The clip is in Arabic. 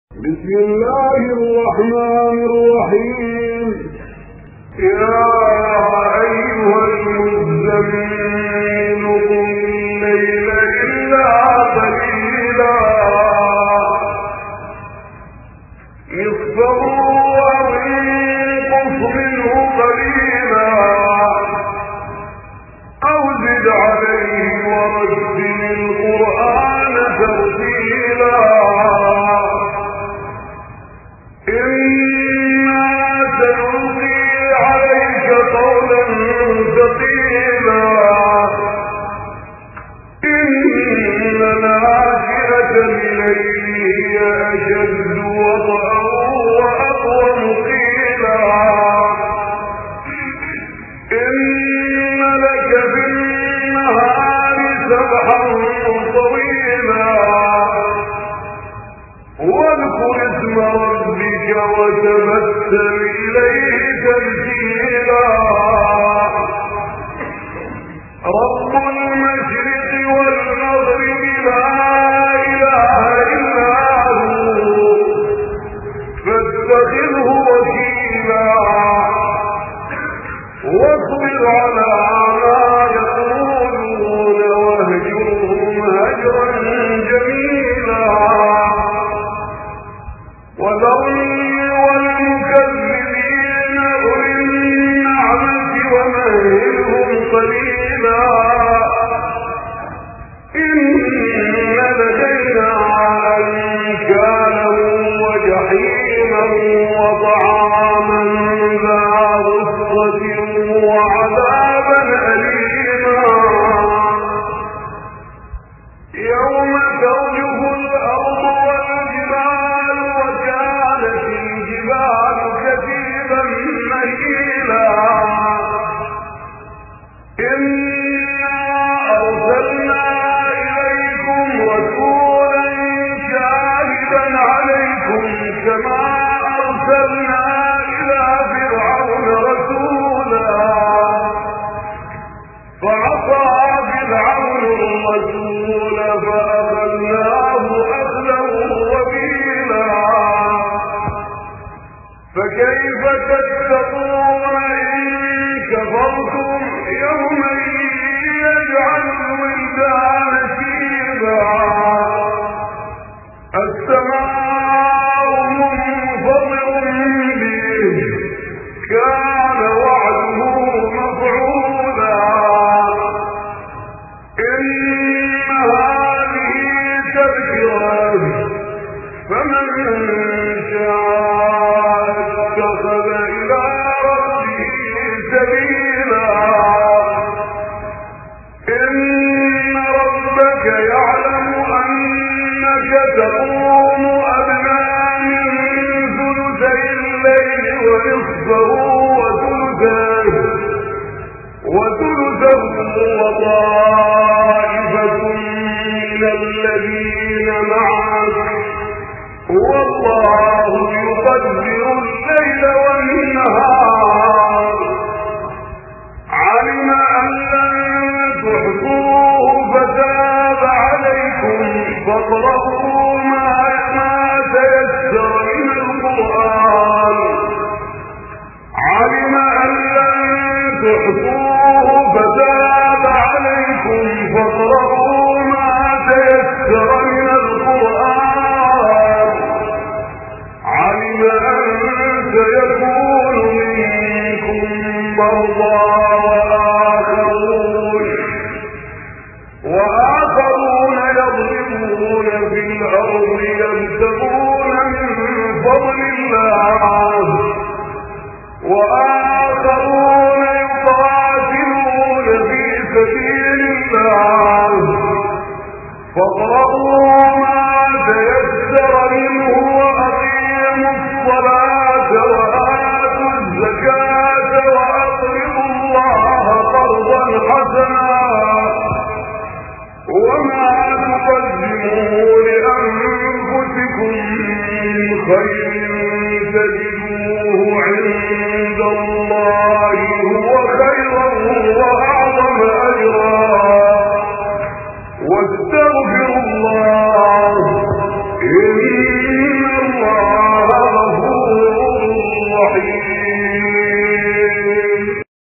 بسم الله الرحمن الرحيم. يا أيها المزمل قم الليل إلا قليلا نصفه أو انقص منه قليلا أو زد عليه ورتل القرآن ترتيلا إنا سنلقي عليك قولا ثقيلا إن ناشئة الليل هي أشد وطئا وأقوم قيلا إن لك في النهار سبحا طويلا واذكر اسم ربك وتبتل إليه تبتيلا رب المشرق والمغرب لا إله إلا هو فاتخذه وكيلا واصبر على ما يقولون واهجرهم هجرا جميلا وذرني والمكذبين أولي النعمة ومهلهم قليلا إن لدينا أنكالا وجحيما وطعاما ذا غصة وعذابا أليما يوم ترجف الأرض والجبال وكانت الجبال كثيبا مهيلا إنا أرسلنا إليكم رسولا شاهدا عليكم كما أرسلنا إلى فرعون رسولا فعصى فرعون الرسول فأخذناه أخذا وبيلا فكيف تتقون إن كفرتم يوما يجعل الولدان شيبا السماء منفطر به كان وعده مفعولا إن هذه تذكرة فمن شاء اتخذ إلى ربه سبيلا إن ربك يعلم أنك تقوم أدنى من ثلثي الليل ونصفه وثلثه وطائفة من الذين معك والله يقدر الليل والنهار علم أن لن تحصوه فتاب عليكم فاقرؤوا ما تيسر من القرآن علم أن لن تحصوه فتاب عليكم فاقرؤوا ما تيسر من القرآن علم أن سيكون منكم مرضى وآخرون يضربون في الأرض يبتغون من فضل الله وآخرون يقاتلون في سبيل الله فاقرؤوا ما تيسر منه وأقيموا الصلاة وآتوا الزكاة وأقرضوا الله قرضا حسنا وما تقدموا لأنفسكم من خير تجدوه